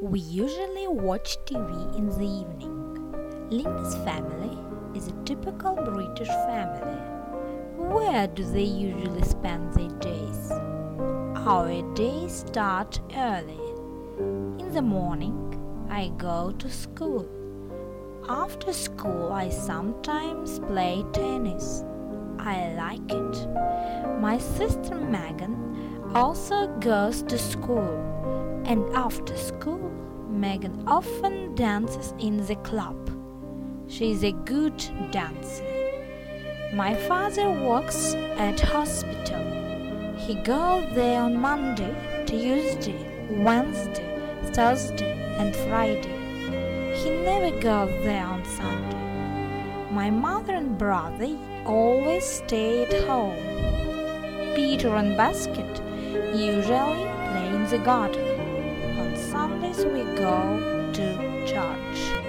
We usually watch TV in the evening. Linda's family is a typical British family. Where do they usually spend their days? Our days start early. In the morning, I go to school. After school, I sometimes play tennis. I like it. My sister Megan also goes to school, and after school, Megan often dances in the club. She is a good dancer. My father works at hospital. He goes there on Monday, Tuesday, Wednesday, Thursday, and Friday. He never goes there on Sunday. My mother and brother always stay at home. Peter and Basket usually play in the garden. On Sundays we go to church.